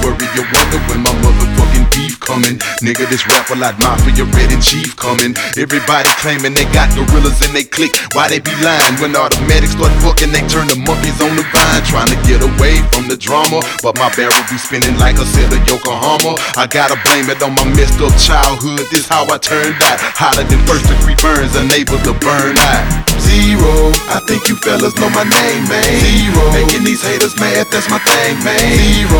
worry, you wonder when my motherfucking beef coming. Nigga, this rap a lot mafia, Red and Chief coming. Everybody claiming they got gorillas in they clique. Why they be lying? When automatics start fucking, they turn the monkeys on the vine. Trying to get away from the drama, but my barrel be spinning like a set of Yokohama. I gotta blame it on my messed up childhood. This how I turned out. Hotter than first degree burns, unable to burn out. Zero, I think you fellas know my name, man. Zero, making these haters mad, that's my thing, man. Zero.